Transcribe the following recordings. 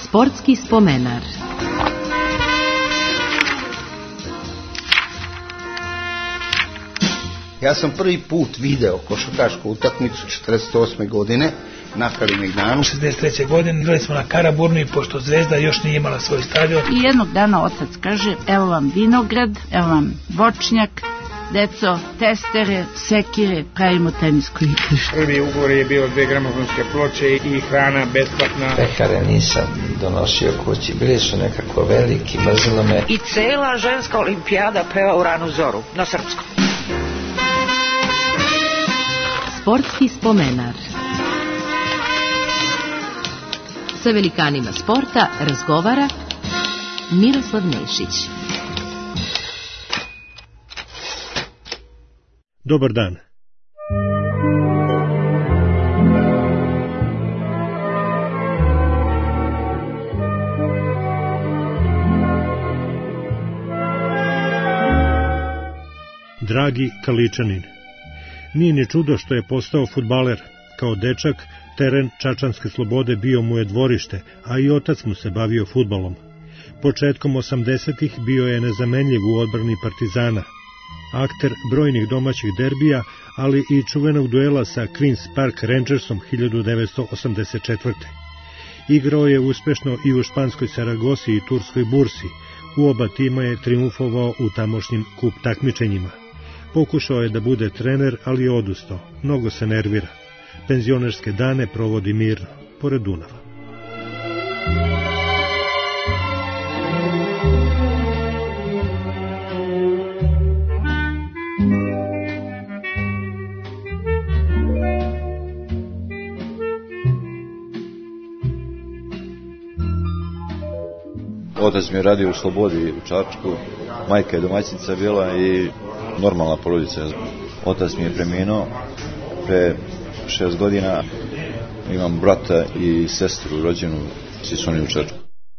Sportski spomenar. Ja sam prvi put video košarkašku utakmicu 48. godine na Kalemegdanu. 63. godine igrali smo na Karaburmi, pošto Zvezda još nije imala svoj stadion. I jednog dana otac kaže, evo vam vinograd, evo vam voćnjak, deco, testere, sekire, pravimo tenisko igrište. Prvi ugovor je bio 2 gramofonske ploče i hrana besplatna. Pekare nisam donosio kući, bili su nekako veliki, mrzilo me. I cela ženska olimpijada peva u ranu zoru, na srpskom. Sportski spomenar. Sa velikanima sporta razgovara Miroslav Nešić. Dobar dan. Dragi Kaličanin, nije ni čudo što je postao fudbaler. Kao dečak, teren Čačanske Slobode bio mu je dvorište, a i otac mu se bavio fudbalom. Početkom 80-ih bio je nezamenljiv u odbrani Partizana, akter brojnih domaćih derbija, ali i čuvenog duela sa Queens Park Rangersom 1984. Igrao je uspešno i u španskoj Saragosi i turskoj Bursi. U oba tima je triumfovao u tamošnjim kup takmičenjima. Pokušao je da bude trener, ali je odustao. Mnogo se nervira. Penzionerske dane provodi mirno, pored Dunava. Otac mi je radio u Slobodi u Čačku, majka je domaćica bila i normalna porodica. Otac mi je preminuo pre 6 godina. Imam brata i sestru rođenu, svi su oni u Čačku.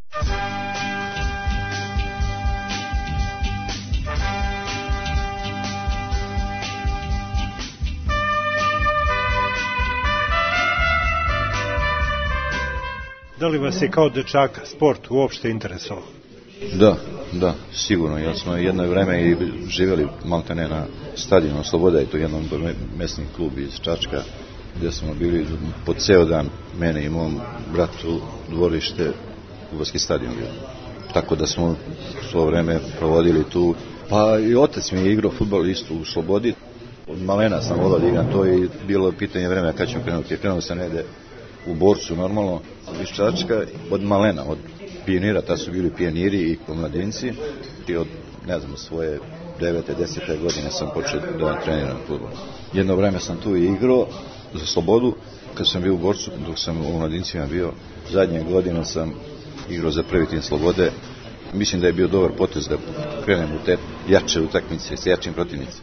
Da li vas je kao dečaka sport uopšte interesovao? Da, sigurno. Ja smo jedno vreme i živjeli maltene na stadionu Sloboda, i to jedan mesni klub iz Čačka, gdje smo bili po ceo dan, mene i mom bratu, dvorište, fudbalski stadion bio. Tako da smo svo vreme provodili tu. Pa i otac mi je igrao fudbal isto u Slobodi. Od malena sam volao da igram to i bilo pitanje vremena kad ćemo krenuti. Krenuo sam negde u Borcu normalno iz Čačka, od malena, od pionira, ta su bili pioniri i pomladinci, i od, ne znam, svoje 9. 10. godine sam počeo da treniram fudbal. Jedno vreme sam tu i igrao za Slobodu, kad sam bio u Borcu, dok sam u mladincima bio, zadnje godine sam igrao za prvi tim Slobode. Mislim da je bio dobar potez da krenem u te jače utakmice sa jačim protivnicima.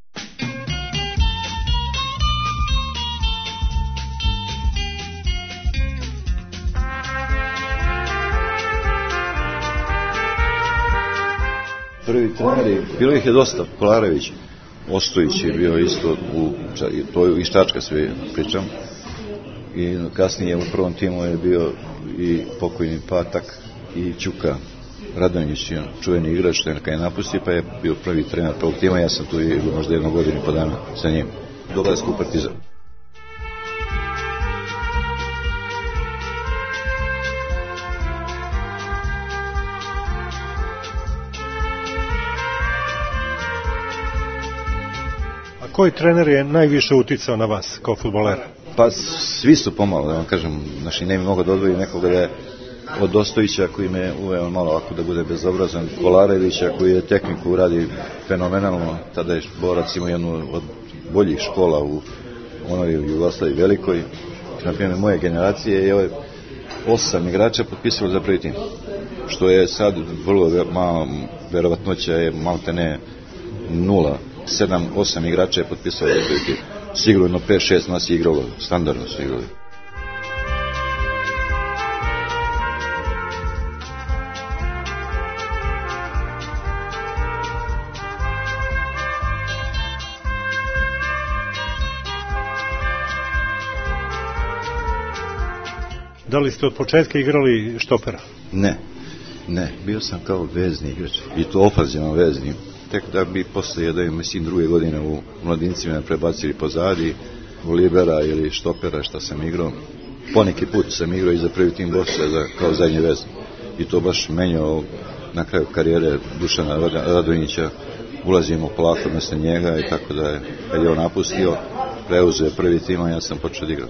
Prvi treneri, bilo ih je dosta. Kolarević, Ostojić je bio isto, to iz Čačka sve pričam, i kasnije u prvom timu je bio i pokojni Patak i Ćuka Radonjić, čuveni igrač, što je kada je napustio, pa je bio prvi trener prvog tima. Ja sam tu i možda 1 godinu i po dana sa njim, do odlaska u Partizan. Koji trener je najviše uticao na vas kao fudbalera? Pa svi su pomalo, da vam kažem, ne bi mogao da odvojim nekoga da je od Ostojića koji me uveo malo ovako da bude bezobrazan, Kolarevića koji je tehniku radi fenomenalno, tada je Borac imao jednu od boljih škola u onoj Jugoslaviji velikoj. Na primjer, moje generacije je 8 igrača potpisalo za prvi tim, što je sad vrlo malo, verovatnoća je maltene 0. 7-8 igrača je potpisalo za prvi tim. Sigurno 5-6 nas je igralo, standardno su igrali. Da li ste od početka igrali štopera? Ne, bio sam kao vezni igrač i to ofazivan vezni. Tek da bi posle druge godine u mladincima prebacili pozadi u libera ili štopera šta sam igrao. Poneki put sam igrao i za prvi tim Bosne kao zadnji vezni. I to baš menjao na kraju karijere Dušana Radonjića. Ulazimo polako mjesto njega i tako da je, kad je on napustio, preuzeo prvi tim, a ja sam počeo da igram.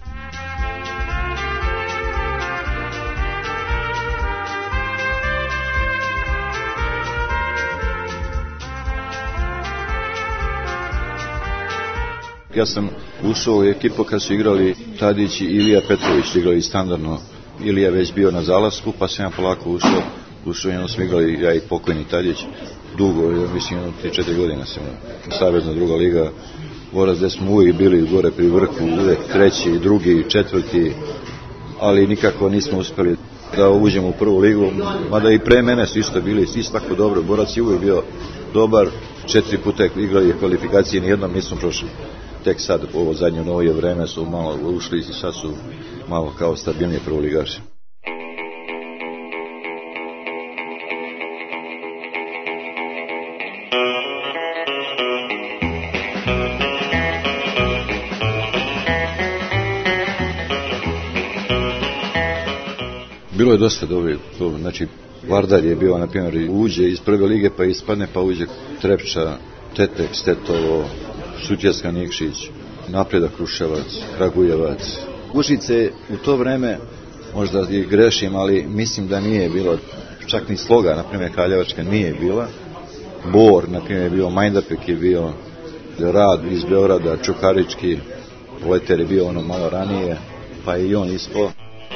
Ja sam ušao u ekipu kad su igrali Tadić i Ilija Petrović, igrali standardno. Ilija već bio na zalasku, pa sam ja polako ušao i jedno smo igrali, ja i pokojni Tadić, dugo, mislim 3-4 godine sam Savezna druga liga, Vorac, gde smo uvijek bili gore pri vrhu, uvijek treći, drugi, četvrti, ali nikako nismo uspjeli da uđemo u prvu ligu, mada i pre mene su isto bili, isto tako dobro, Borac je uvijek bio dobar, 4 puta igrali kvalifikacije, nijednom nismo prošli. Tek sad, ovo zadnje novije vreme su malo ušli i sad su malo kao stabilnije prvoligaši. Bilo je dosta dobro, znači Vardar je bio, na primjer, uđe iz prve lige pa ispadne, pa uđe Trepča, Teteks, Tetovo, Sutjeska, Nikšić, Napredak, Kruševac, Kragujevac. Užice u to vreme, možda i grešim, ali mislim da nije bilo, čak ni Sloga, na primjer Kaljevačka nije bila, Bor, na primjer je bio, Majndapek je bio, Rad iz Beograda, Čukarički, Leter je bio ono malo ranije, pa i on ispao.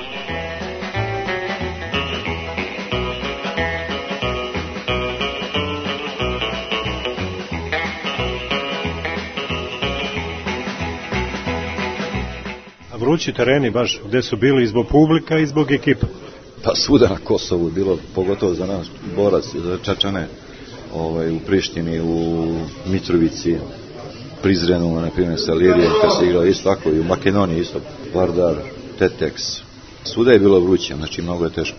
Vrući tereni baš, gde su bili i zbog publika i zbog ekipa? Pa svuda na Kosovu bilo, pogotovo za nas Borac, za Čačane, u Prištini, u Mitrovici, Prizrenu, na primjer sa Lirijem, kad se igrao isto tako, i u Makedoniji isto, Vardar, Teteks. Svuda je bilo vruće, znači mnogo je teško.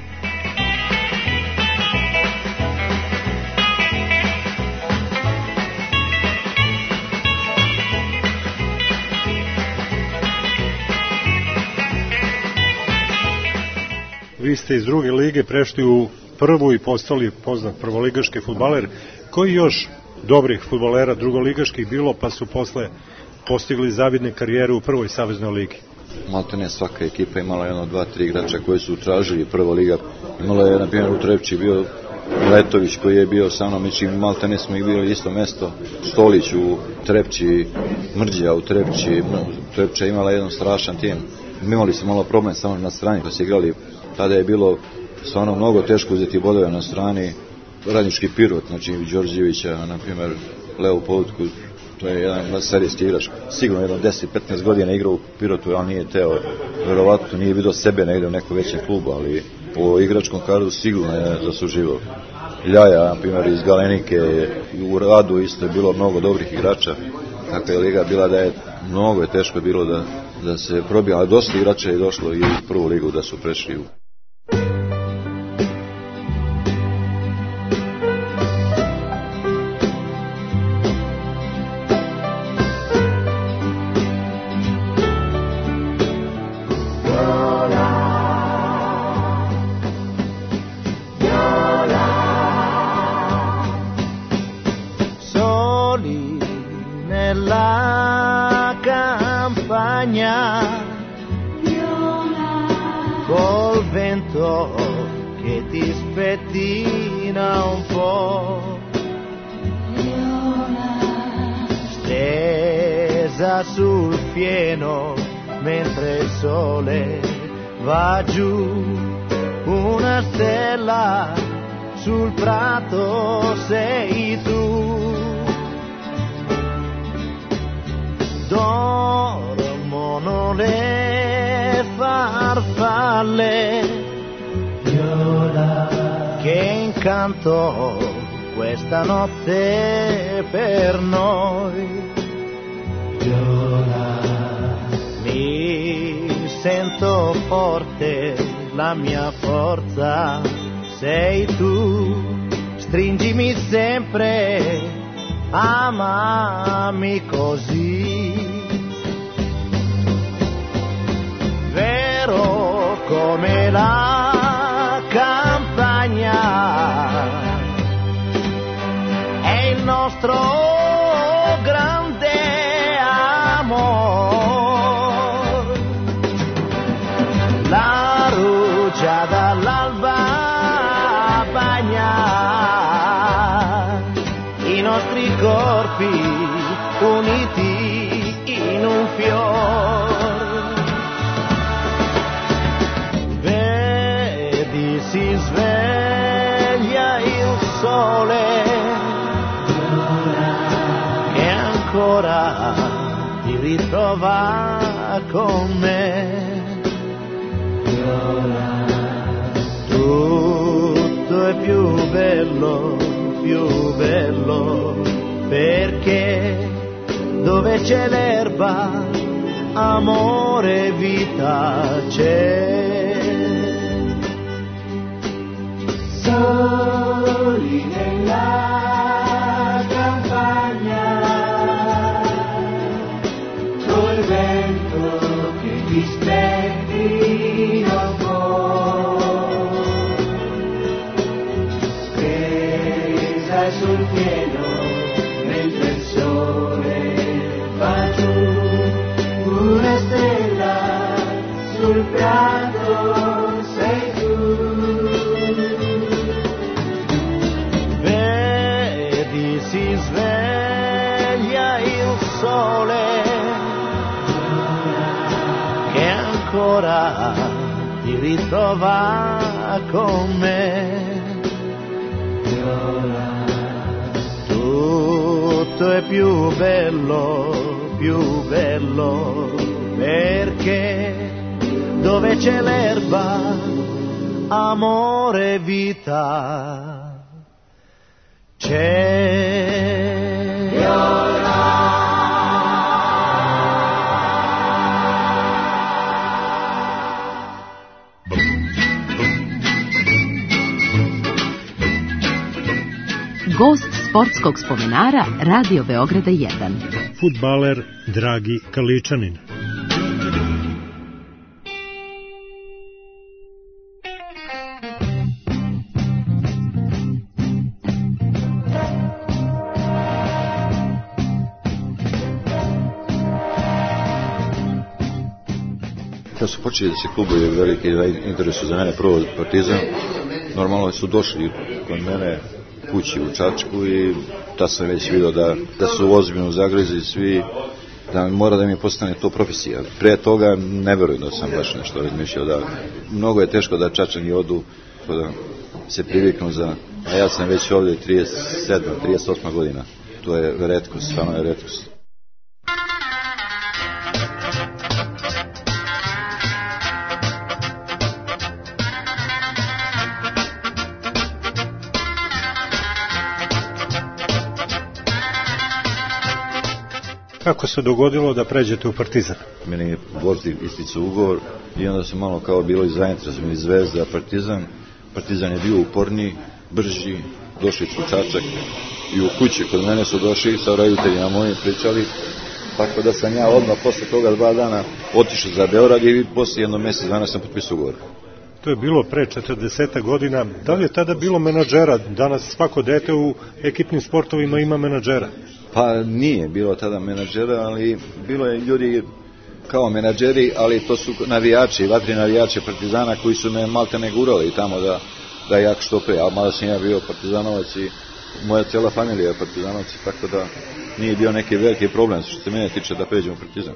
Vi ste iz druge lige prešli u prvu i postali poznat prvoligaški fudbaler. Koji još dobrih fudbalera drugoligaških bilo pa su posle postigli zavidne karijere u prvoj saveznoj ligi? Maltene svaka ekipa imala jedno, 2-3 igrača koji su tražili prva liga. Imala je, na primjer, u Trepči bio Letović koji je bio sa mnom, maltene smo i bili isto mesto, Stolić u Trepči, Mrđa u Trepči, Trepča imala jedan strašan tim. Imali smo malo problem samo na strani kad se igrali. Tada je bilo stvarno mnogo teško uzeti bodove na strani. Radnički Pirot, znači Đorđevića, na primjer Leo Poutku, to je jedan serijski igrač. Sigurno jedno 10-15 godina igrao u Pirotu, ali nije teo, verovatno nije vidio sebe negdje u nekom većem klubu, ali po igračkom kardu sigurno je zasluživao. Ljaja, na primjer, iz Galenike, u Radu isto je bilo mnogo dobrih igrača. Kakva je liga bila da je mnogo je teško bilo da se probija, ali dosta igrača je došlo i u prvu ligu da su prešli u. Col vento che ti spettina un po', stesa sul fieno mentre il sole va giù, una stella sul prato sei tu. Dormono le farfalle, che incanto questa notte per noi. Mi sento forte, la mia forza sei tu, stringimi sempre, amami così, vero come la campagna, è il nostro grande amor, la rugiada dall'alba bagna i nostri corpi uniti in un fior, vedi si sveglia il sole che ancora ti ritrova con me, tutto è più bello, perché dove c'è l'erba, amore, vita c'è. Soli nella campagna, col vento che ti specchia un po', presa sul pieno mentre il sole va giù, una stella sul prato sei tu, vedi si sveglia il sole che ancora ti ritrova con me, tutto è più bello, perché dove c'è l'erba, amore, vita c'è. Gost sportskog spomenara Radio Beograda 1. Fudbaler Dragi Kaličanin. Kad su počeli da se klubovi velike interesu za mene, prvo Partizan, normalno su došli kod mene kući u Čačku i ta sam već vidio da su ozbiljno zagrizi svi, da mora da mi postane to profesija. Pre toga ne verujem da sam baš nešto razmišljao, da mnogo je teško da Čačani odu, da se priviknu a ja sam već ovdje 37, 38 godina. To je retkost, stvarno je retkost. Kako se dogodilo da pređete u Partizan? Meni je Gvozdi isticao ugovor i onda su malo kao bilo zainteresovani Zvezda, Partizan. Partizan je bio uporniji, brži, došli u Čačak i u kući kod mene su došli sa roditeljima moji pričali, tako da sam ja odmah posle toga 2 dana otišao za Beograd i posle jedno mjesec dana sam potpisao ugovor. To je bilo pre 40 godina. Da li je tada bilo menadžera? Danas svako dete u ekipnim sportovima ima menadžera. Pa nije bilo tada menadžera, ali bilo je ljudi kao menadžeri, ali to su navijači, vatri navijači Partizana koji su me malte ne gurali tamo da jak što pre, a mada sam ja bio Partizanovac i moja cijela familija je Partizanovac, tako da nije bio neki veliki problem što se mene tiče da pređem u Partizan.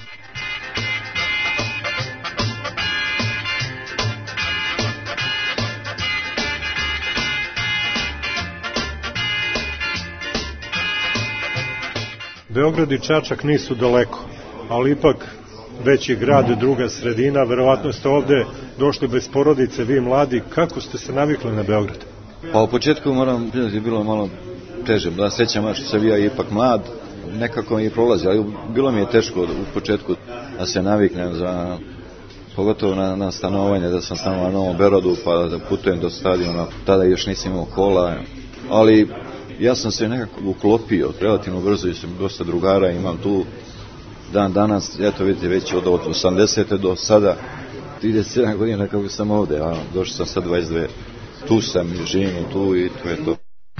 Beograd i Čačak nisu daleko, ali ipak veći grad, druga sredina, verovatno ste ovde došli bez porodice, vi mladi, kako ste se navikli na Beograd? Pa u početku moram priznati je bilo malo teže, da sećam što sam ja ipak mlad, nekako mi je prolazi, ali bilo mi je teško u početku da se naviknem pogotovo na stanovanje, da sam stanovao na Novom Berodu, pa da putujem do stadiona, tada još nisam imao kola, ali ja sam se nekako uklopio relativno brzo i sam dosta drugara, imam tu dan danas, eto vidite, već od 80. do sada 37 godina kako sam ovde, a došao sam sad 22, tu sam i živim tu i to je to.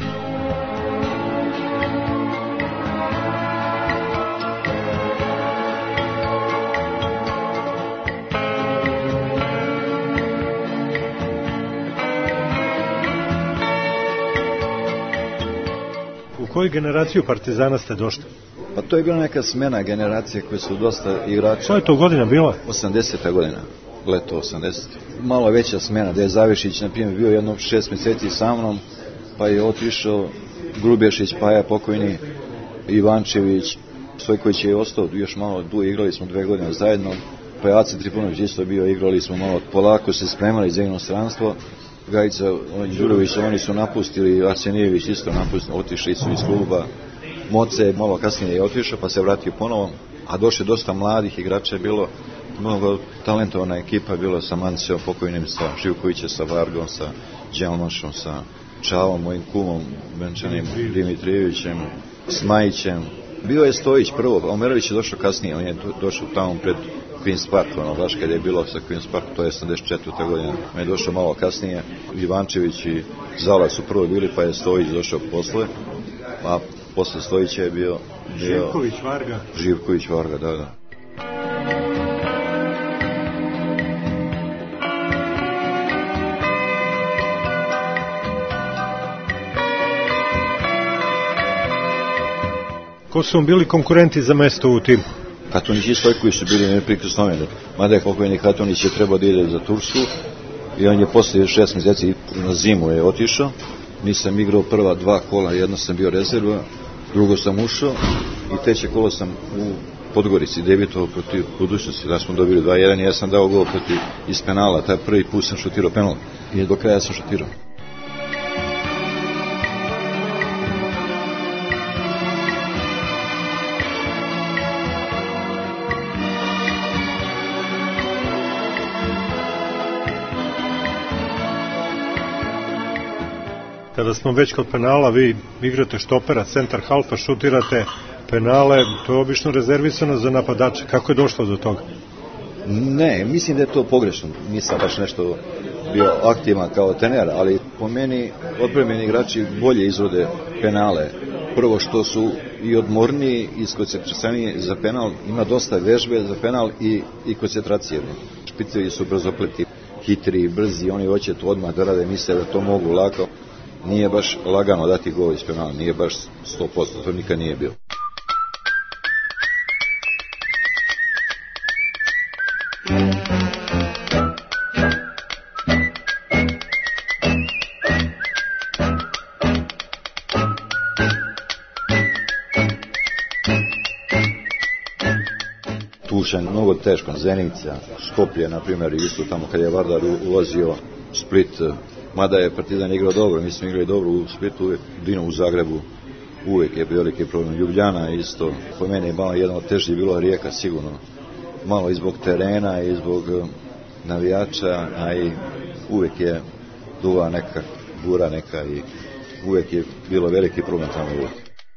U koju generaciju Partizana ste došli? Pa to je bila neka smena generacije koje su dosta igrača. Koja je to godina bila? 80. godina, leto 80. Malo veća smena, da je Zavišić, na primjer, bio jedno 6 mjeseci sa mnom, pa je otišao Grubješić, Paja pokojni, Ivančević, Stojković je ostao još malo tu, igrali smo 2 godine zajedno, pa je Ace Trifunović isto bio, igrali smo malo, polako se spremali za inostranstvo, Gajica, Đurović, oni su napustili, Arsenijević isto napustili, otišli su iz kluba, Moce malo kasnije je otišao pa se vratio ponovo, a došlo dosta mladih igrača je bilo, mnogo talentovana ekipa je bilo sa Mancijom pokojnim, sa Živkovićem, sa Vargom, sa Đelmašom, sa Čavom, mojim kumom, Benčanim Dimitrijevićem, Smajićem. Bio je Stojić prvo, a Omerović je došao kasnije, on je došao tamo pred Queen's Park, baš kada je bilo sa Queen's Park, to je 84. godina, on je došao malo kasnije, Ivančević i Zala su prvo bili, pa je Stojić došao posle, a posle Stojića je bio Živković Varga, da. Ko su vam bili konkurenti za mesto u timu? Katunić i Stojković su bili neprikosnoveni. Mada je pokojni Katunić je trebao da ide za Tursku i on je posle 6 mjeseci na zimu je otišao. Nisam igrao prva 2 kola, jedno sam bio rezerva, drugo sam ušao i treće kolo sam u Podgorici debitovao protiv Budućnosti, da smo dobili 2-1 i ja sam dao gol protiv iz penala, taj prvi put sam šutirao penal i do kraja sam šutirao. Kada smo već kod penala, vi igrate štopera, centar halfa, šutirate penale, to je obično rezervisano za napadače. Kako je došlo do toga? Ne, mislim da je to pogrešno. Nisam baš nešto bio aktivan kao trener, ali po meni odpremljeni igrači bolje izvode penale. Prvo što su i odmorniji i koncentracijani za penal, ima dosta vežbe za penal i koncentracije. Špicevi su brzopleti, hitri, brzi, oni hoće to odmah da rade, misle da to mogu lako. Nije baš lagano dati gol iz penala, nije baš 100%, to nikad nije bilo. Tušan, mnogo teško, Zenica, Skoplje, na primjer, isto tamo kad je Vardar ulazio, Split, mada je Partizan igrao dobro, mi smo igrali dobro u Splitu, Dinamo u Zagrebu, uvijek je veliki problem. Ljubljana isto, po meni je malo jedno od težih bilo, Rijeka sigurno, malo i zbog terena i zbog navijača, a i uvijek je duva neka, bura neka i uvijek je bilo veliki problem tamo uvijek.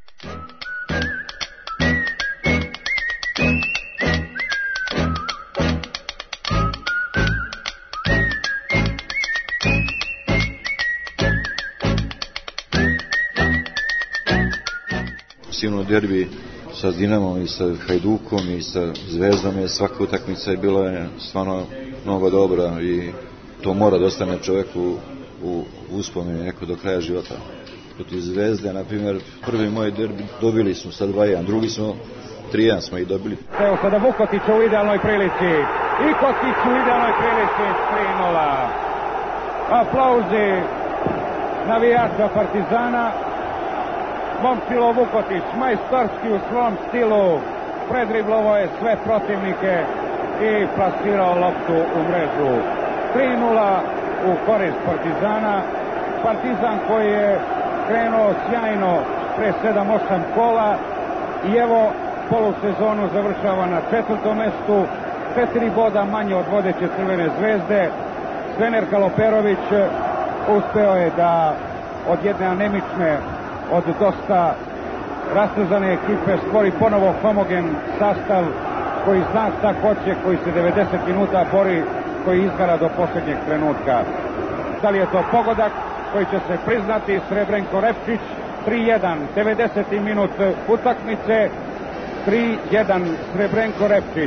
Sigurno derbi sa Dinamom i sa Hajdukom i sa Zvezdom je svaka utakmica je bila stvarno mnogo dobra i to mora da ostane čovjeku u uspomenu neko do kraja života. Protiv Zvezde, na primjer, prvi moj derbi dobili smo sa 2-1, drugi smo 3-1 smo i dobili. Evo sada Vukotić u idealnoj prilici. I Kotić u idealnoj prilici 3-0. Aplauzi navijača Partizana. Momčilo Vukotić, majstorski u svom stilu, predriblovo je sve protivnike i plasirao loptu u mrežu. 3-0 u korist Partizana. Partizan koji je krenuo sjajno pre 7-8 kola i evo polusezonu završava na 4. mestu 4 boda manje od vodeće Crvene zvezde. Svener Kaloperović uspeo je da od jedne anemične, od dosta rastrzane ekipe stvori ponovo homogen sastav koji zna šta hoće, koji se 90 minuta bori, koji izgara do posljednjeg trenutka. Da li je to pogodak koji će se priznati? Srebrenko Repčić, 3-1, 90. minut utakmice, 3-1 Srebrenko Repčić.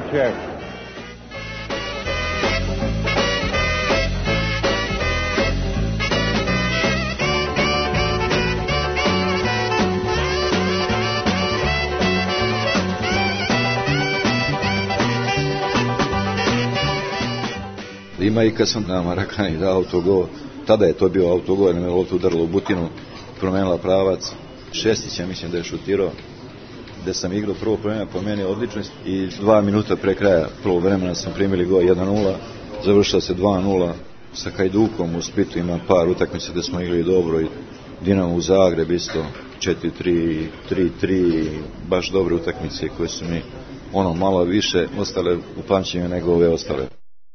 Ima i kad sam na Marakani dao autogol, tada je to bio autogol, jer me lopta udarila u butinu, promenila pravac. Šestića mislim da je šutirao, gde sam igrao prvo vreme po meni odlično i 2 minuta pre kraja prvog vremena sam primili gol 1-0, završila se 2-0 sa Hajdukom u Splitu, ima par utakmica gde smo igrali dobro i Dinamo u Zagreb isto 4-3, 3-3, baš dobre utakmice koje su mi malo više ostale u pamćenju nego ove ostale.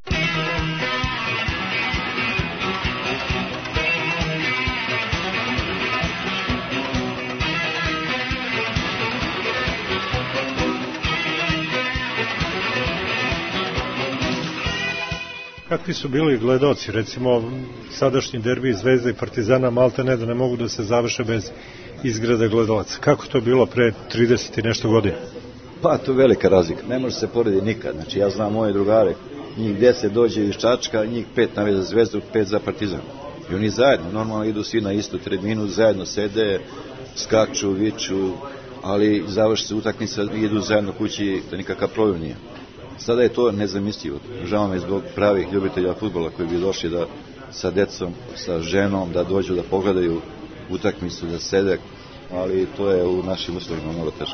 Kakvi su bili gledaoci, recimo sadašnji derbi Zvezde i Partizana maltene da ne mogu da se završe bez izgrada gledalaca? Kako to bilo pre 30 i nešto godina? Pa to je velika razlika, ne može se porediti nikad. Znači ja znam moje drugare, njih 10 dođe iz Čačka, njih 5 navije za Zvezdu, 5 za Partizan. I oni zajedno, normalno idu svi na istu tribinu, zajedno sede, skaču, viču, ali završi se utakmica i idu zajedno kući, da nikakav problem nije. Sada je to nezamislivo. Žao me zbog pravih ljubitelja fudbala koji bi došli da sa decom, sa ženom, da dođu da pogledaju utakmicu, da sede, ali to je u našim uslovima mnogo teško.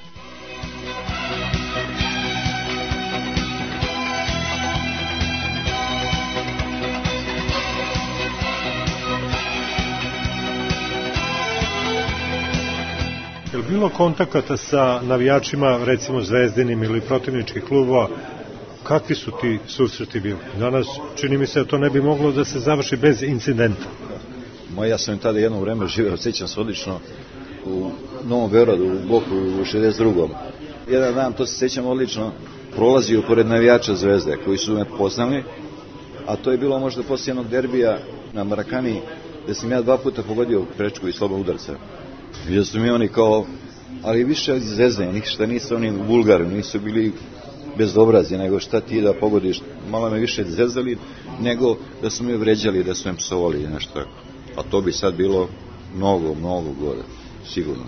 Je li bilo kontakata sa navijačima, recimo Zvezdinim ili protivničkih klubova? Kakvi su ti susreti bili? Danas čini mi se da to ne bi moglo da se završi bez incidenta. Ja sam tada jedno vreme živeo, sjećam se odlično, u Novom Beogradu, u Boku, u 62. Jedan dan, to se sjećam odlično, prolazio pored navijača Zvezde, koji su me poznali, a to je bilo možda poslije jednog derbija na Marakani, gde sam ja 2 puta pogodio prečku i slobodnog udarca. Vidio su mi oni kao, ali više Zvezde, ništa nisu oni vulgari, nisu bili bezobrazi, nego šta ti da pogodiš, malo me više zezali, nego da su me vređali, da su me psovali i nešto tako. A to bi sad bilo mnogo, mnogo gore, sigurno.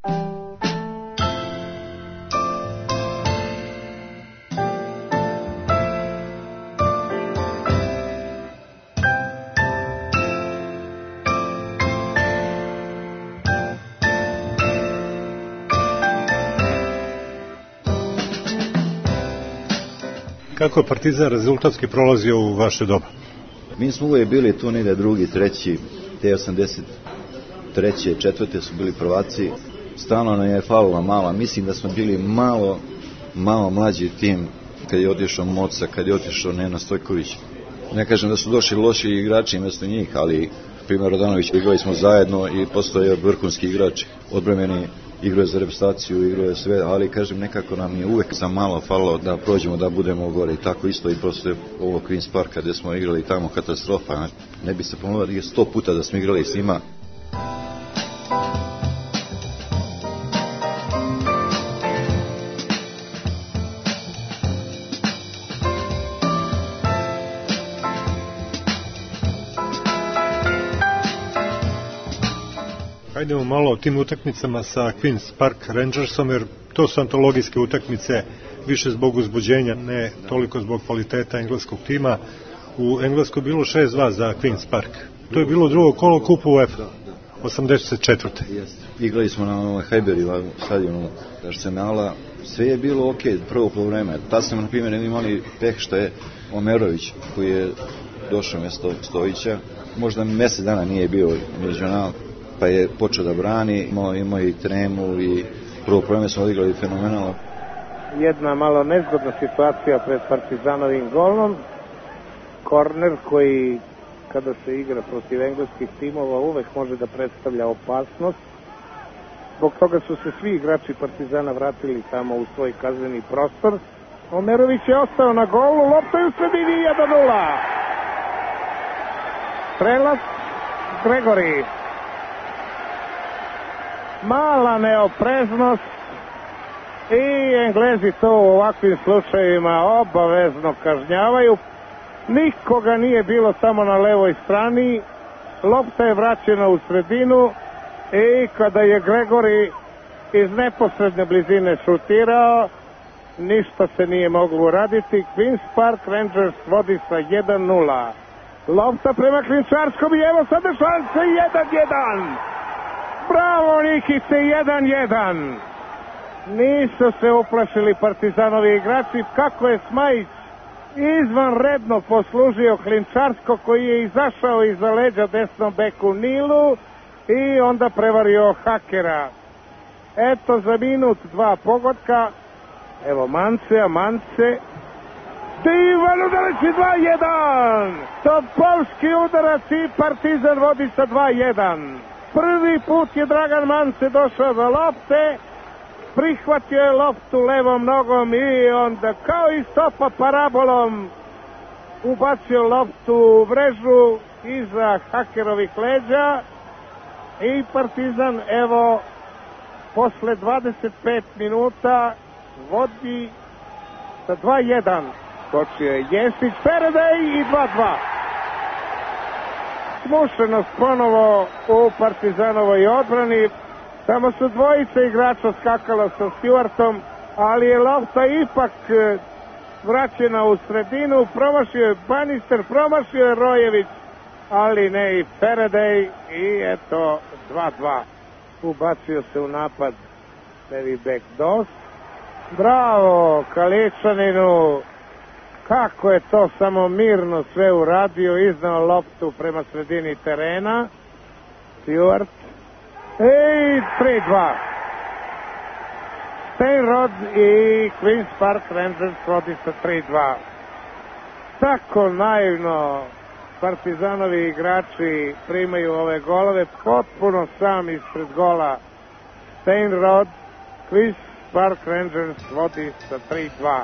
Kako je Partizan rezultatski prolazio u vaše doba? Mi smo uvijek bili tu negde drugi, treći, te 83. 4. su bili prvaci. Stalno nam je falila mala. Mislim da smo bili malo mlađi tim kad je otišao Moca, kad je otišao Nena Stojković. Ne kažem da su došli loši igrači mjesto njih, ali primjer Rodanović, igrali smo zajedno i postoje vrhunski igrač, odbrambeni, igrao je za reprezentaciju, igrao je sve, ali kažem nekako nam je uvek za malo falilo da prođemo, da budemo gore i tako isto i prosto ovo Queen's Parka gdje smo igrali tamo katastrofa, ne bi se ponovilo 100 puta da smo igrali s njima. Hajdemo malo o tim utakmicama sa Queen's Park Rangersom, jer to su antologijske utakmice, više zbog uzbuđenja, ne toliko zbog kvaliteta engleskog tima. U Engleskoj bilo 6-2 za Queen's Park. To je bilo drugo kolo kupu UEFA, 84. Igrali smo na Highbury stadionu Arsenala, sve je bilo ok, prvo poluvreme. Ta sam, na primjer, imali peh što je Omerović, koji je došao mjesto Stojića. Možda mjesec dana nije bio regional, pa je počeo da brani, imao i tremu i prvo poluvreme smo odigrali fenomenalno. jedna malo nezgodna situacija pred Partizanovim golom. Korner koji, kada se igra protiv engleskih timova, uvek može da predstavlja opasnost. Zbog toga su se svi igrači Partizana vratili tamo u svoj kazneni prostor. Omerović je ostao na golu, lopta je u sredini 1-0. Prelaz Gregori. Mala neopreznost i Englezi to u ovakvim slučajevima obavezno kažnjavaju. Nikoga nije bilo samo na levoj strani. Lopta je vraćena u sredinu i kada je Gregori iz neposredne blizine šutirao, ništa se nije moglo uraditi. Queen's Park Rangers vodi sa 1-0. Lopta prema Klinčarskom i evo sada šanse 1-1. Bravo Nikice, 1-1. Nisu se uplašili Partizanovi igrači. Kako je Smajić izvanredno poslužio Klinčarsko koji je izašao iza leđa desnom beku Nilu i onda prevario Hakera. Eto za minut 2 pogotka. Evo Mance. Divan udarac i 2-1. Topovski udarac i Partizan vodi sa 2-1. Prvi put je Dragan Mance došao do lopte. Prihvatio je loptu levom nogom i onda kao i stopa parabolom ubacio loptu u mrežu iza Hakerovih leđa i Partizan evo posle 25 minuta vodi sa 2-1. Skočio je Jesić, Feredej i 2-2. Smušenost ponovo u Partizanovoj odbrani. Samo su dvojice igrača skakala sa Stewartom, ali je lopta ipak vraćena u sredinu. Promašio je Bannister, promašio je Rojević, ali ne i Feredej i eto 2-2. Ubacio se u napad Levi Bek Dos. Bravo Kaličaninu. Kako je to samo mirno sve uradio, iznao loptu prema sredini terena. Stewart. I 3-2. Steinrod i Queen's Park Rangers vodi sa 3-2. Tako naivno Partizanovi igrači primaju ove golove, potpuno sam ispred gola Steinrod. Queen's Park Rangers vodi sa 3-2.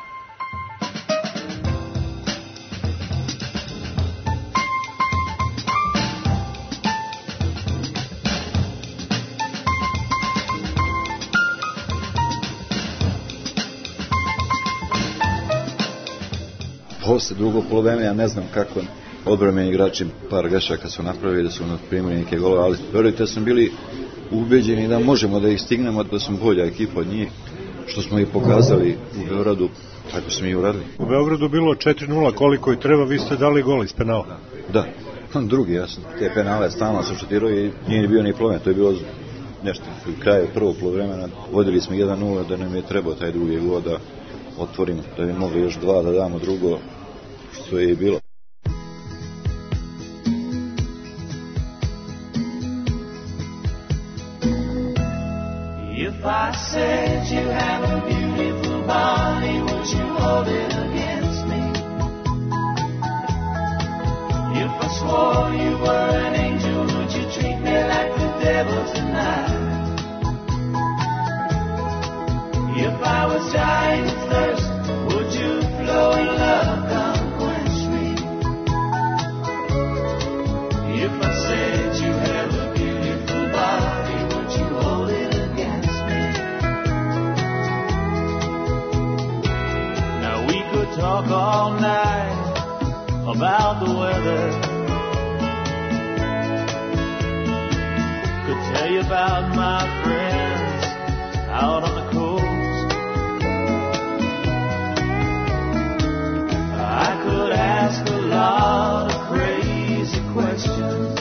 Posle drugog polovremena, ja ne znam kako odbrambeni igrači par grešaka su napravili da su primili neke golove, ali verujte sam bili ubeđeni da možemo da ih stignemo, da smo bolja ekipa od njih, što smo i pokazali u Beogradu, tako smo i uradili. U Beogradu bilo 4-0 koliko i treba, vi ste dali gol iz penala. Da, drugi, jasno. Te penale stalno sam šutirao i nije ni bio ni plomen, to je bilo nešto u kraju prvog polovremena. Vodili smo 1-0, da nam je trebao taj drugi gol da otvorimo, da bi mogli još 2 da damo drugo, što je i bilo. If I said you have a beautiful body, would you hold it against me? If I swore you were an angel, would you treat me like the devil tonight? If I was dying of thirst, would you flow in love, come quench me? If I said you have a beautiful body, would you hold it against me? Now we could talk all night about the weather. Could tell you about my friends out on the coast. I could ask a lot of crazy questions,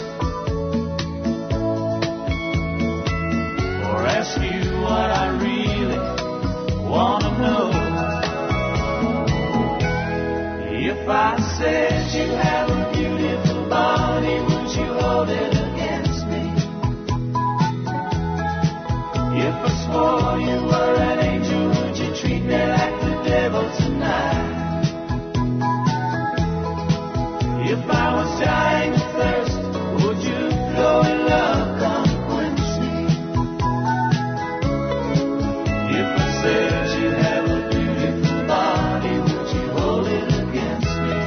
or ask you what I really want to know. If I said you have a beautiful body, would you hold it against me? If I swore you were an angel, would you treat me If I was dying of thirst, would you flow in love, come quench me? If I said you have a beautiful body, would you hold it against me?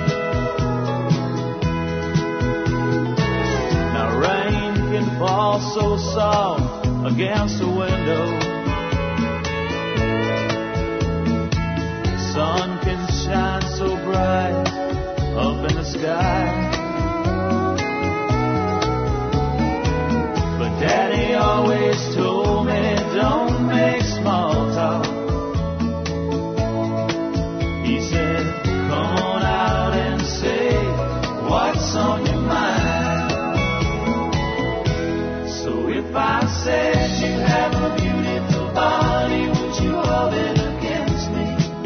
Now rain can fall so soft against the window, sun can shine so bright up in the sky, but Daddy always told me don't make small talk. He said come on out and say what's on your mind. So if I said you have a beautiful body, would you hold it against me?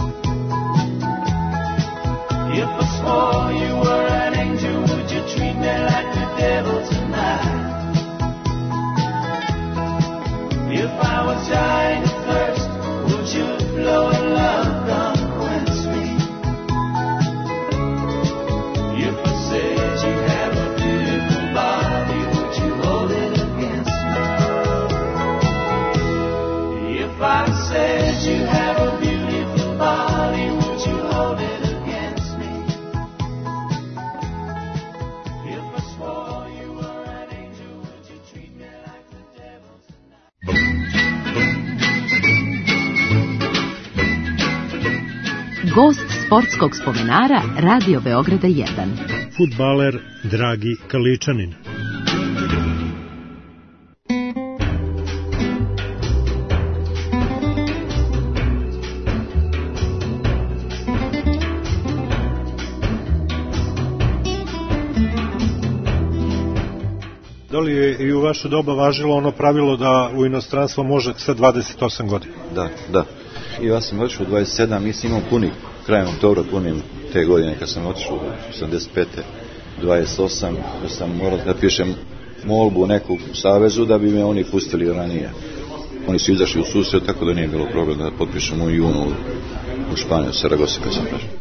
If I swore you were an angel, would you treat me like the devil tonight? If I was dying of thirst, would you flow in love, come quench me? If I said you have a beautiful body, would you hold it against me? If I said you have a beautiful body, would you hold it against me? If I swore you were an angel, would you treat me like the devil tonight? Gost sportskog spomenara Radio Beograda 1. Fudbaler Dragi Kaličanin. Da li je i u vaše doba važilo ono pravilo da u inostranstvo može sa 28 godina? Da. I ja sam otišao u 27, mislim imam punih, krajem oktobra punim te godine kad sam otišao u 85. 28, da sam morao da pišem molbu neku savezu da bi me oni pustili ranije. Oni su izašli u susret, tako da nije bilo problem da potpišem u junu u Španiju, Saragosi kad sam tražio.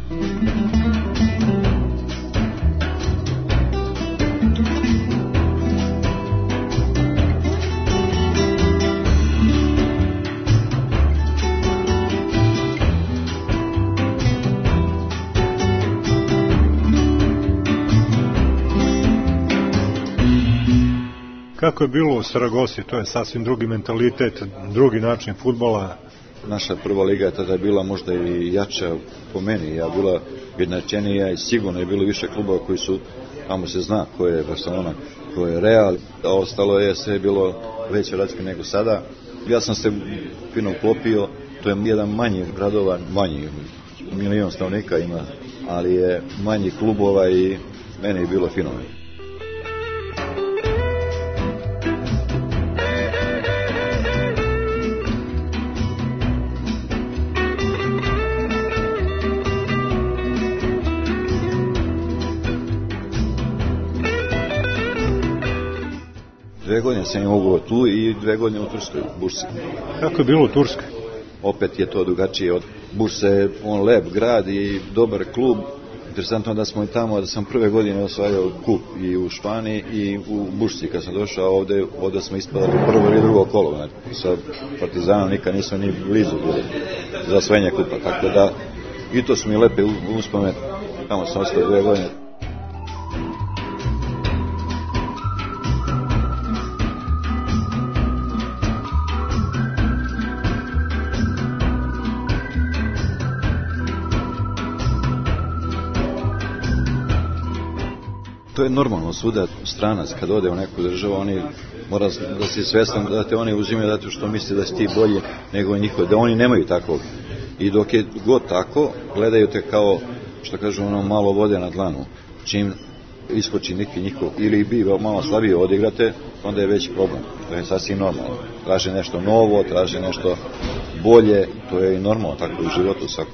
Kako je bilo u Saragosi? To je sasvim drugi mentalitet, drugi način fudbala. Naša prva liga je tada bila možda i jača po meni, ja bila jednačenija i sigurno je bilo više klubova koji su, tamo se zna ko je Barcelona, ko je Real, a ostalo je sve bilo veće razlike nego sada. Ja sam se fino uklopio, to je jedan manji gradova, manji, milion stanovnika ima, ali je manji klubova i meni je bilo fino. Dve godine sam imao tu i 2 godine u Turskoj, u Bursi. Kako je bilo u Turskoj? Opet je to drugačije od Burse, on lep grad i dobar klub. Interesantno da smo i tamo, da sam prve godine osvajao kup i u Španiji i u Bursi. Kad sam došao ovdje smo ispadali prvo ili drugo kolo. Znači, sa Partizanom nikad nismo ni blizu bili za osvajanje kupa. Tako da, i to su mi lepe uspomene. Tamo sam ostao 2 godine. To je normalno, svuda stranac kad ode u neku državu, oni mora da si svestan da te oni uzimaju zato što misle da si ti bolji nego njihovi, da oni nemaju takvog. I dok je god tako, gledaju te kao, što kažu, ono malo vode na dlanu. Čim iskoči neki njihov ili bi malo slabije odigrate, onda je već problem. To je sasvim normalno. Traže nešto novo, traže nešto bolje, to je i normalno tako u životu svako.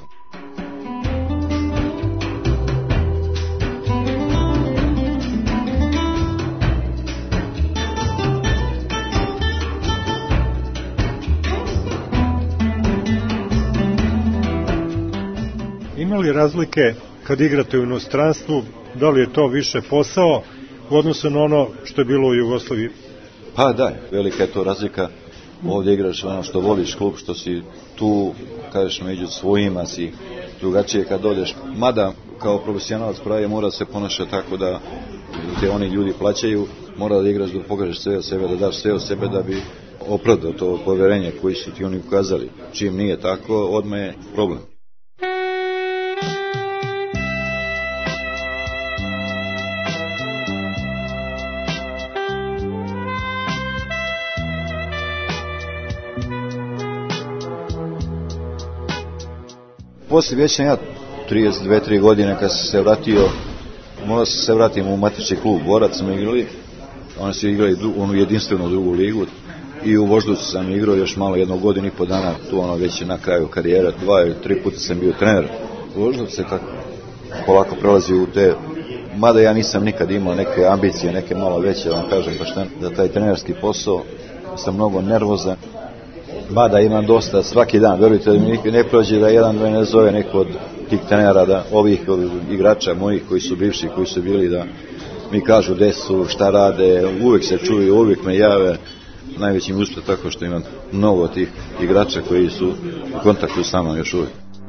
Ima li razlike kad igrate u inostranstvu, da li je to više posao u odnosu na ono što je bilo u Jugoslaviji? Pa da, velika je to razlika. Ovdje igraš ono što voliš klub, što si tu, kažeš među svojima si, drugačije kad odeš. Mada kao profesionalac pravi mora se ponašati tako da te oni ljudi plaćaju, mora da igraš, da pokažeš sve od sebe, da daš sve od sebe da bi opravdao to poverenje koji su ti oni ukazali. Čim nije tako, odmah je problem. Poslije već sam ja 32-3 godine kad sam se vratio, morao sam se vratiti u matični klub. Borac smo igrali, oni su igrali onu jedinstvenu drugu ligu i u Voždovcu sam igrao još malo, 1 godinu i po dana, tu ono već na kraju karijera, 2 ili 3 puta sam bio trener. U Voždovcu se polako prelazi u te, mada ja nisam nikad imao neke ambicije, neke malo veće, da vam kažem pošteno, da taj trenerski posao sam mnogo nervozan. Mada imam dosta, svaki dan, verujte da mi ne prođe da jedan me ne zove neko od tih trenera, da ovih igrača mojih koji su bivši, koji su bili, da mi kažu gde su, šta rade, uvek se čuju, uvek me jave. Najveći mi uspeh tako što imam mnogo tih igrača koji su u kontaktu sa mnom još uvek.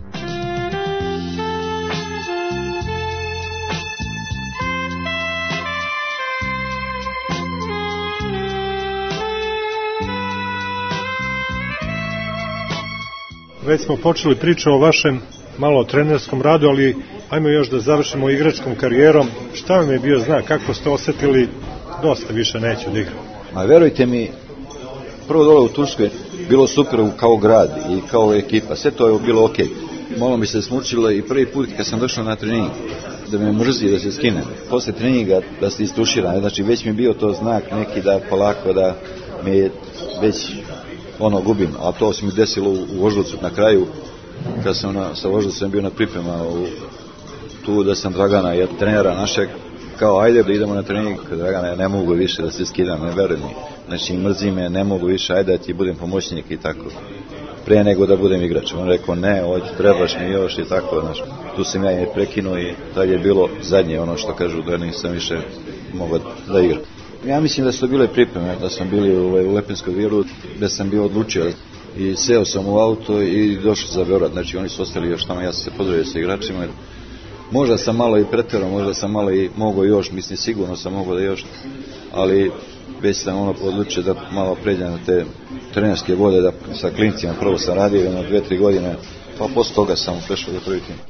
Već smo počeli priču o vašem malo trenerskom radu, ali ajmo još da završimo igračkom karijerom. Šta vam je bio znak, kako ste osetili dosta više neću da igram? Ma verujte mi, prvo dole u Turskoj bilo super kao grad i kao ekipa, sve to je bilo okej. Malo mi se smučilo i prvi put kad sam došao na trening, da me mrzi da se skinem. Posle treninga da se istuširam, znači već mi je bio to znak neki da polako da me već gubim, a to se mi desilo u Voždovcu na kraju, kad sam sa Voždovcem bio na priprema tu da sam Dragana, trenera našeg, kao ajde da idemo na trening, Dragana, ne mogu više da se skidam, ne verujem mi, znači mrzi me, ne mogu više, ajde da ti budem pomoćnik i tako, pre nego da budem igrač. On rekao ne, trebaš mi još i tako, znači, tu sam ja i prekinuo i tad je bilo zadnje ono što kažu da nisam više mogao da igram. Ja mislim da su bile pripreme, da sam bili u Lepenskoj viru, da sam bio odlučio i seo sam u auto i došao za Beograd. Znači oni su ostali još tamo, ja sam se pozdravio sa igračima. Možda sam malo i preterao, možda sam malo i mogao još, mislim sigurno sam mogao da još, ali već sam odlučio da malo pređem na te trenerske vode, da sa klincima prvo sam radio na 2-3 godine, pa posle toga sam prešao do prvi tim.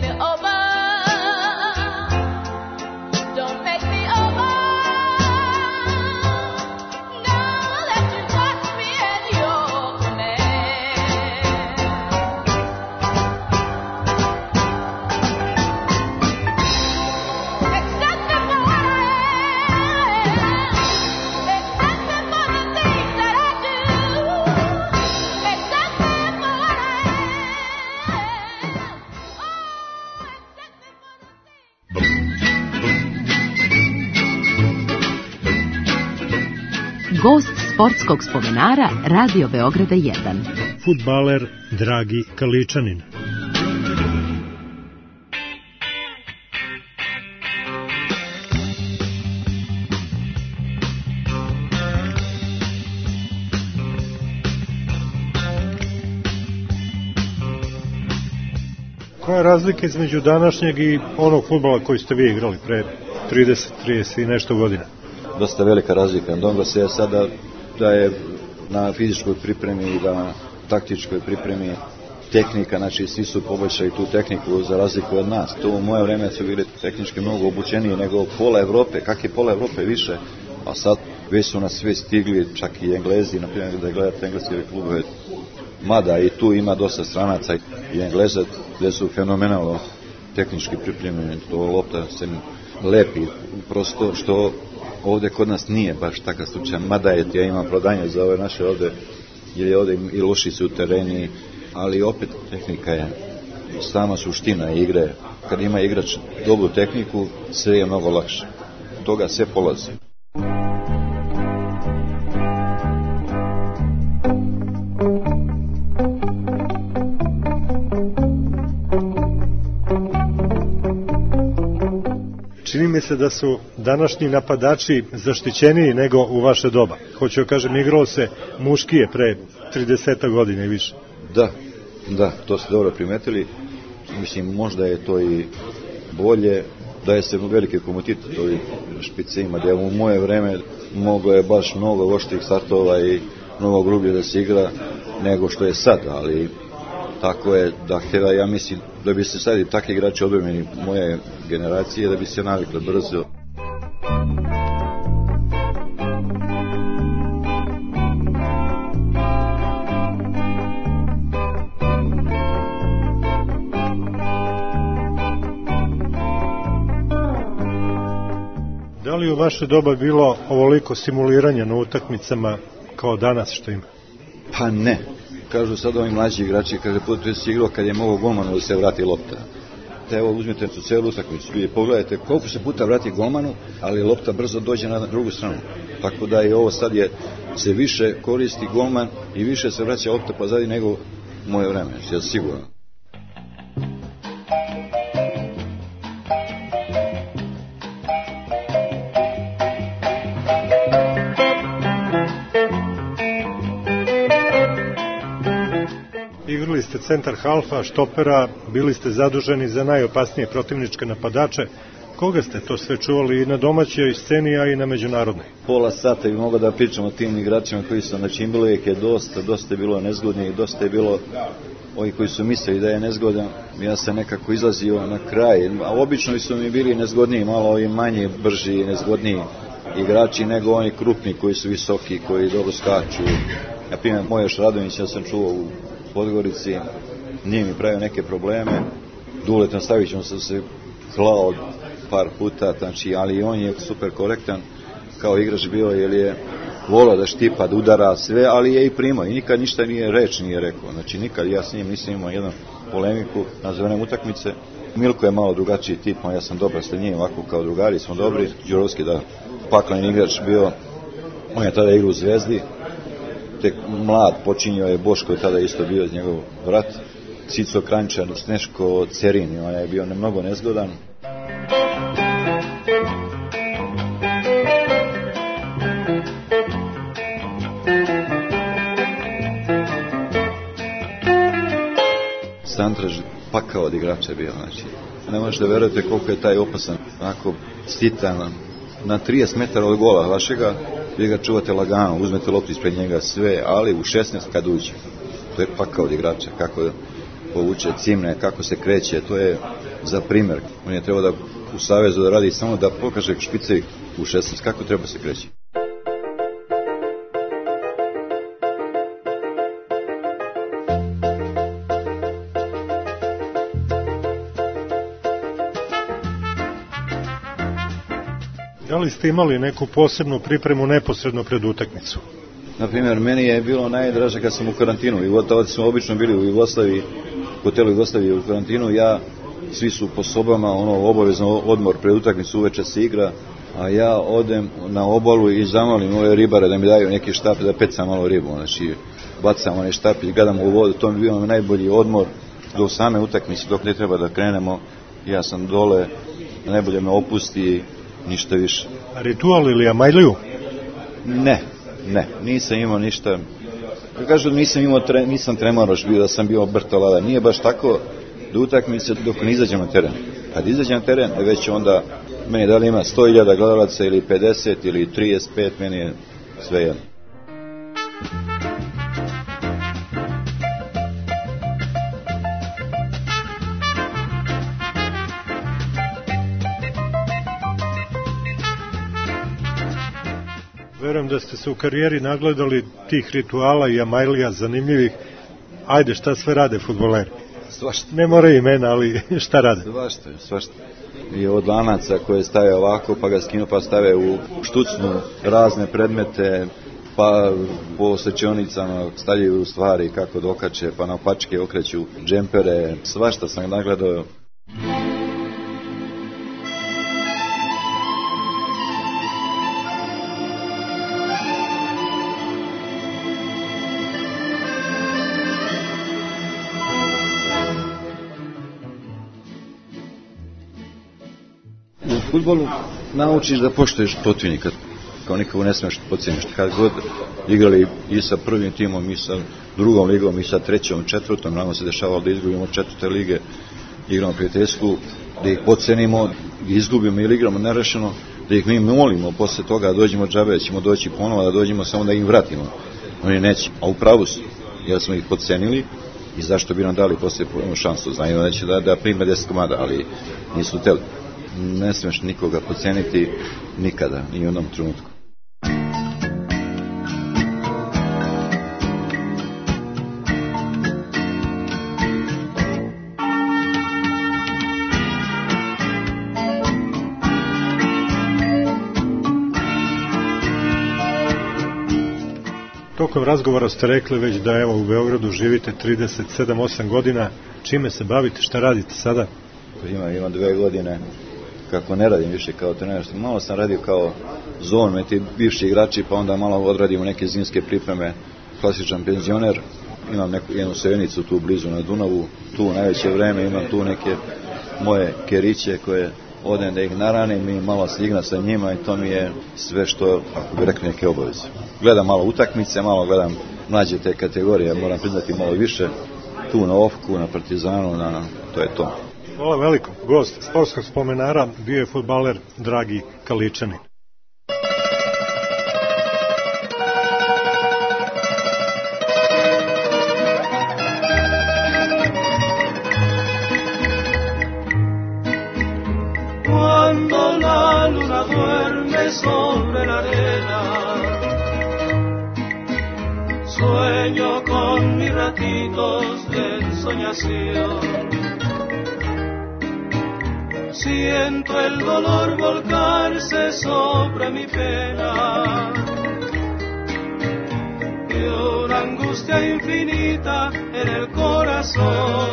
Gost sportskog spomenara Radio Beograda 1. Fudbaler Dragi Kaličanin. Koja je razlika između današnjeg i onog fudbala koji ste vi igrali pre 30 i nešto godina? Dosta velika razlika. Dongo se je sada da je na fizičkoj pripremi i na taktičkoj pripremi tehnika, znači svi su poboljšali tu tehniku za razliku od nas. To u moje vreme su bili tehnički mnogo obučeniji nego pola Evrope, kak je pola Evrope više, a sad već su nas sve stigli, čak i Englezi, na primjer da gledate engleske klubove, mada i tu ima dosta stranaca i Engleza gdje su fenomenalno tehnički pripremljeni, to lopta se lepi, prosto što ovdje kod nas nije baš takav slučaj, mada je ja imam prodanje za ove naše ovdje, jer je ovdje i loši su tereni, ali opet tehnika je sama suština igre. Kad ima igrač dobru tehniku, sve je mnogo lakše. Toga sve polazi. Čini mi se da su današnji napadači zaštićeniji nego u vaše doba. Hoću kažem, igrao se muškije pre 30 godina i više. Da, to ste dobro primetili. Mislim, možda je to i bolje, daje se velike komunitet toj špicima, gdje u moje vreme moglo je baš mnogo oštrih startova i mnogo grublje da se igra nego što je sad, ali tako je da htjela, ja mislim da bi se sad i takvi igrači odbrojeni moje generacije, da bi se navikli brzo. Da li u vaše doba bilo ovoliko simuliranja na utakmicama kao danas što ima? Pa ne. Kažu sad ovi mlađi igrači, kaže, potrebno si igrao kad je mogo golmanu da se vrati lopta. Evo, uzmite tu celu utakmicu i pogledajte koliko se puta vrati golmanu, ali lopta brzo dođe na drugu stranu. Tako da i ovo sad se više koristi golman i više se vraća lopta pozadi nego moje vreme, ja sigurno. Igrali ste centar halfa, štopera, bili ste zaduženi za najopasnije protivničke napadače. Koga ste to sve čuvali i na domaćoj sceni, a i na međunarodnoj? Pola sata bi mogao da pričam o tim igračima koji su, znači bilo je dosta je bilo nezgodnih, dosta je bilo ovi koji su mislili da je nezgodan. Ja sam nekako izlazio na kraj, a obično su mi bili nezgodniji, malo ovi manji, brži, nezgodniji igrači nego oni krupni koji su visoki, koji dobro skaču. Na primjer, Mojoš Radović, ja sam čuvao u Podgorici, nije mi pravio neke probleme. Duletan Stavićom sam se klao par puta, znači, ali on je super korektan kao igrač bio, jer je volao da štipa, da udara sve, ali je i primao i nikad ništa reč nije rekao. Znači nikad ja s njim nisam imao jednu polemiku na zvanem utakmice. Milko je malo drugačiji tip, ja sam dobar s njim, ovako kao drugari smo dobri. Đurovski, da, paklan igrač bio, on je tada igrao u Zvezdi, tek mlad počinio je, Boško je tada isto bio njegov brat, Cico Kranjčar, Sneško Cerin, on je bio mnogo nezgodan. Santraž pakao od igrača bio, znači ne možete da verujete koliko je taj opasan, onako sitan, na 30 metara od gola vašega, vi ga čuvate lagano, uzmete loptu ispred njega sve, ali u 16 kad uđe, to je pakao od igrača, kako povuče cimne, kako se kreće, to je za primjer. On je trebao da u savezu da radi samo da pokaže špice u 16 kako treba se kreći. Da li ste imali neku posebnu pripremu neposredno pred utakmicu? Naprimjer, meni je bilo najdraže kad sam u karantinu. I ovdje smo obično bili u Jugoslaviji, hotelu Jugoslavije u karantinu. Svi su po sobama, obavezno odmor pred utakmicu, uveče se igra, a ja odem na obalu i zamolim ove ribare da mi daju neki štap da pecam malo ribu. Znači, bacam onaj štap i gledam u vodu, to mi bio najbolji odmor do same utakmice, dok ne treba da krenemo. Ja sam dole, najbolje me opusti, ništa više. A ritual ili amajliju? Ne, nisam imao ništa. Kažu nisam tremaroš bio, da sam bio brtalada. Nije baš tako do utakmice dok ne izađem na teren. Kad izađem na teren, već onda meni da li ima 100.000 gledalaca ili 50 ili 35, meni je sve jedno. Verujem da ste se u karijeri nagledali tih rituala i amajlija zanimljivih. Ajde, šta sve rade fudbaleri? Svašta. Ne mora imena, ali šta rade? Svašta. I od lanaca koje stave ovako, pa ga skinu, pa stave u štucnu razne predmete, pa po svečionicama stavljaju stvari kako dokače, pa na pačke okreću džempere. Svašta sam nagledao. U fudbalu naučiš da poštuješ protivnika, kao nikoga ne smiješ podcijeniš. Kad god igrali i sa prvim timom, i sa drugom ligom, i sa trećom, četvrtom, nam se dešavalo da izgubimo 4. lige, igramo prijateljsku, da ih podcijenimo, da izgubimo ili igramo nerešeno, da ih mi molimo posle toga, da dođemo džabe, ćemo doći ponovo, da dođemo samo da ih vratimo. Oni neće, a u pravu su, jer smo ih podcijenili i zašto bi nam dali posle šansu. Znaju da će da prime 10 komada, ali nisu hteli. Ne smiješ nikoga podcijeniti nikada, ni u jednom trenutku. Tokom razgovora ste rekli već da evo u Beogradu živite 37-8 godina. Čime se bavite, šta radite sada? Imam 2 godine. Kako ne radim više kao trener, malo sam radio kao zon, ti bivši igrači, pa onda malo odradimo neke zimske pripreme, klasičan penzioner. Imam jednu sevenicu tu blizu na Dunavu, tu najveće vreme, imam tu neke moje keriće koje odem da ih naranim i malo sligna sa njima i to mi je sve što, ako bi rekli, neke obaveze. Gledam malo utakmice, malo gledam mlađe te kategorije, moram priznati malo više, tu na Ofku, na Partizanu, to je to. Hvala veliko. Gost sportskog spomenara bio je fudbaler Dragi Kaličanin. Cuando la luna duerme sobre la arena, sueño con mis ratitos de ensoñación. Siento el dolor volcarse sobre mi pena y una angustia infinita en el corazón.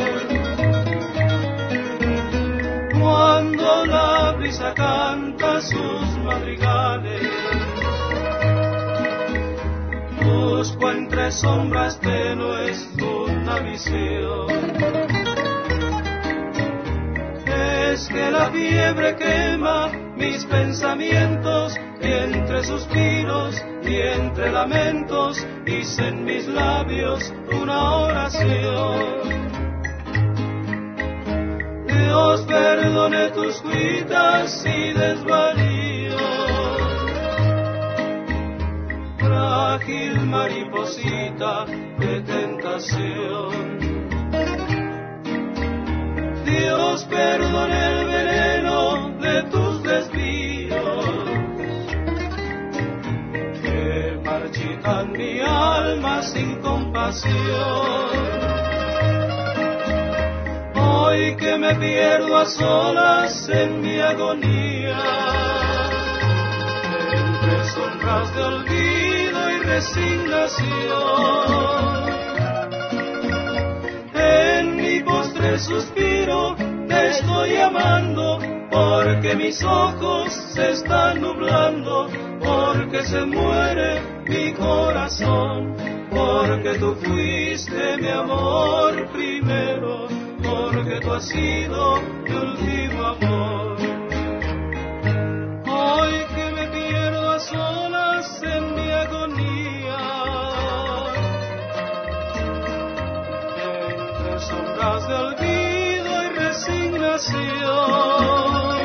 Cuando la brisa canta sus madrigales, busco entre sombras tenues una visión. Es que la fiebre quema mis pensamientos y entre suspiros y entre lamentos hice en mis labios una oración. Dios perdone tus cuitas y desvaríos, frágil mariposita de tentación. Dios perdone el veneno de tus desvíos, que marchitan mi alma sin compasión. Hoy que me pierdo a solas en mi agonía, entre sombras de olvido y resignación, en mi postre suspiro te estoy llamando, porque mis ojos se están nublando, porque se muere mi corazón, porque tú fuiste mi amor primero, porque tú has sido mi último amor. Hoy que me pierdo a solas en mi agonía, entre sombras de olvido y resignación,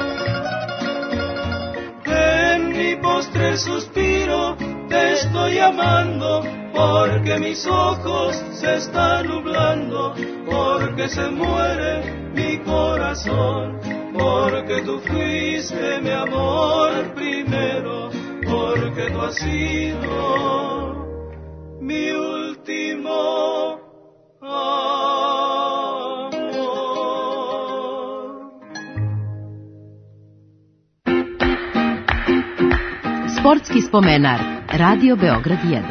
en mi postre suspiro te estoy llamando, porque mis ojos se están nublando, porque se muere mi corazón, porque tú fuiste mi amor primero, porque tú has sido mi último amor. Sportski spomenar, Radio Beograd 1.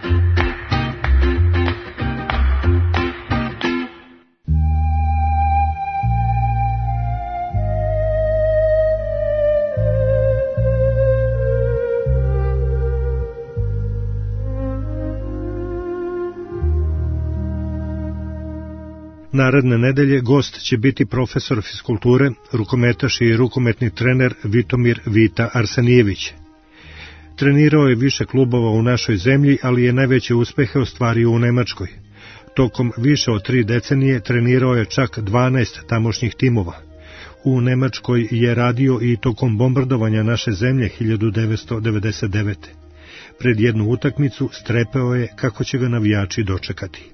Naredne nedelje gost će biti profesor fiskulture, rukometaš i rukometni trener Vitomir Vita Arsenijević. Trenirao je više klubova u našoj zemlji, ali je najveće uspehe ostvario u Nemačkoj. Tokom više od 3 decenije trenirao je čak 12 tamošnjih timova. U Nemačkoj je radio i tokom bombardovanja naše zemlje 1999. Pred jednu utakmicu strepeo je kako će ga navijači dočekati.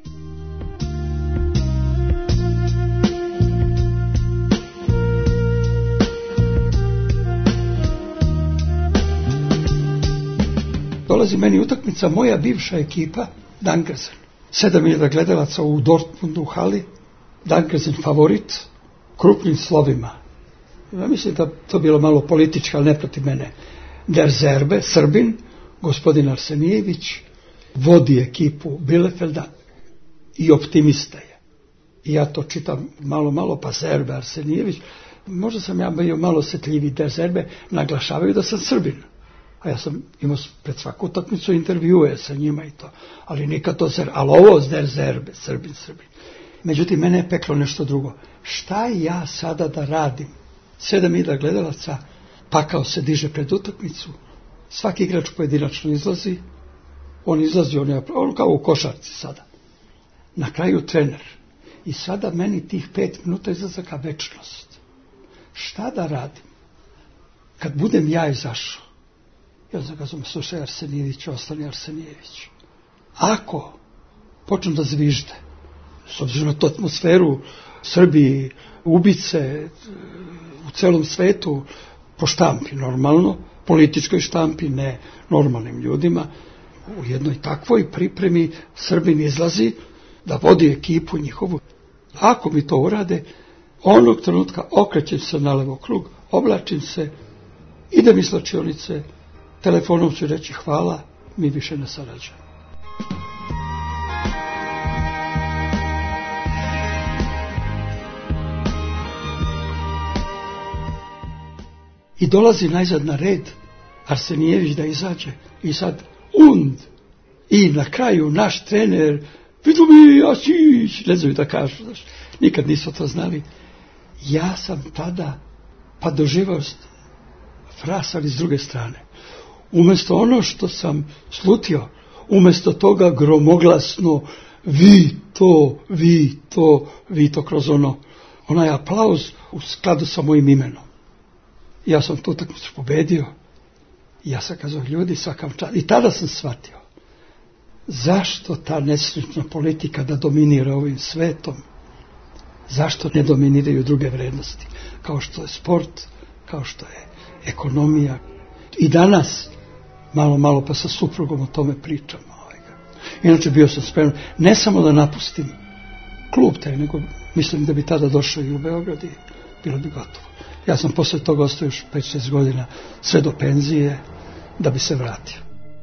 Dolazi meni utakmica, moja bivša ekipa, Dankersen. 7000 gledalaca u Dortmundu u hali, Dankersen favorit, krupnim slovima. Ja mislim da to bilo malo politička, ali ne protiv mene. Der Zerbe, Srbin, gospodin Arsenijević, vodi ekipu Bielefelda i optimista je. I ja to čitam malo, pa Zerbe, Arsenijević. Možda sam ja bio malo osjetljiviji, Der Zerbe naglašavaju da sam Srbin. A ja sam imao pred svaku utakmicu intervjue sa njima i to. Ali nikad to ali ovo Der Zerbe, Srbin. Međutim, mene je peklo nešto drugo. Šta ja sada da radim? 7000 gledalaca, pakao se diže pred utakmicu. Svaki igrač pojedinačno izlazi. On izlazi, on kao u košarci sada. Na kraju trener. I sada meni tih 5 minuta izlaza ka večnost. Šta da radim? Kad budem ja izašao, ja znam kad sam slušao Arsenijević, ostani Arsenijević. Ako počnem da zvižde, s obzirom na tu atmosferu, Srbiji, ubice, u celom svetu, po štampi normalno, političkoj štampi, ne normalnim ljudima, u jednoj takvoj pripremi Srbin izlazi da vodi ekipu njihovu. Ako mi to urade, onog trenutka okrećem se na levo krug, oblačim se, idem iz slačionice, telefonom ću reći hvala, mi više ne sarađujemo. I dolazi najzad na red Arsenijević da izađe i sad i na kraju naš trener Vitomir Asić, ne znaju da kažu, nikad nisu to znali. Ja sam tada pa doživao frasali s druge strane. Umjesto ono što sam slutio, umjesto toga gromoglasno vi to kroz onaj aplauz u skladu sa mojim imenom. Ja sam tu utakmicu pobedio. Ja sam kazao, ljudi, svakam čast. I tada sam shvatio zašto ta nesretna politika da dominira ovim svetom. Zašto ne dominiraju druge vrednosti, kao što je sport, kao što je ekonomija. I danas, malo pa sa suprugom o tome pričamo. Inače bio sam spreman, ne samo da napustim klub taj, nego mislim da bi tada došao i u Beograd i bilo bi gotovo. Ja sam posle toga ostao još 5-6 godina, sve do penzije, da bi se vratio.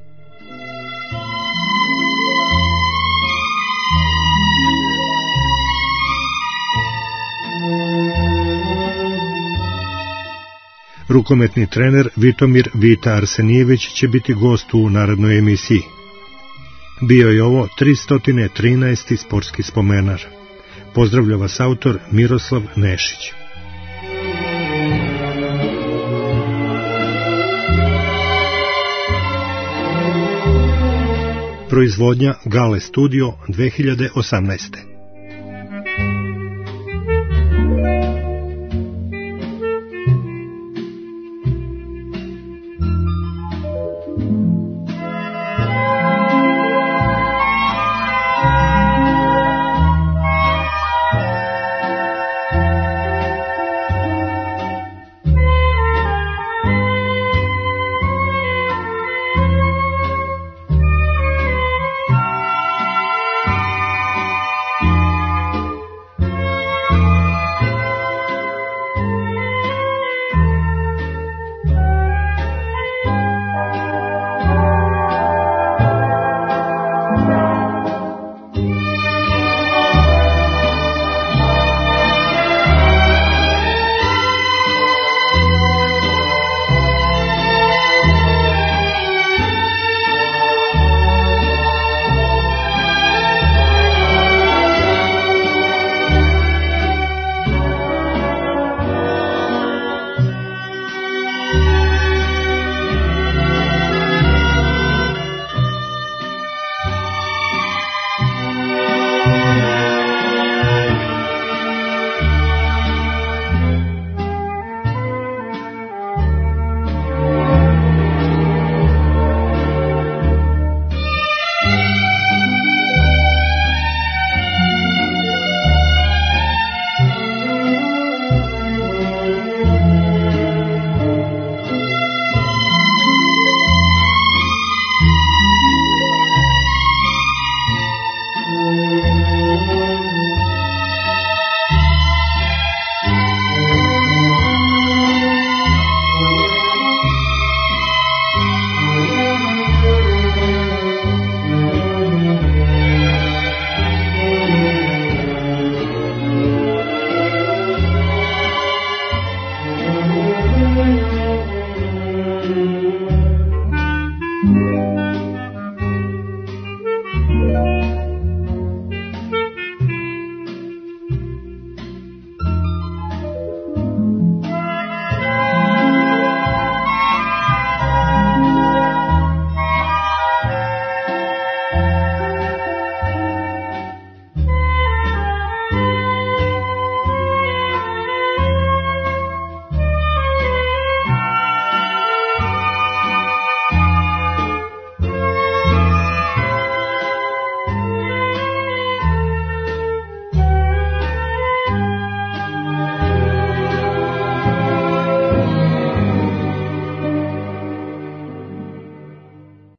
Rukometni trener Vitomir Vita Arsenijević će biti gost u narednoj emisiji. Bio je ovo 313. sportski spomenar. Pozdravlja vas autor Miroslav Nešić. Proizvodnja Gale Studio 2018.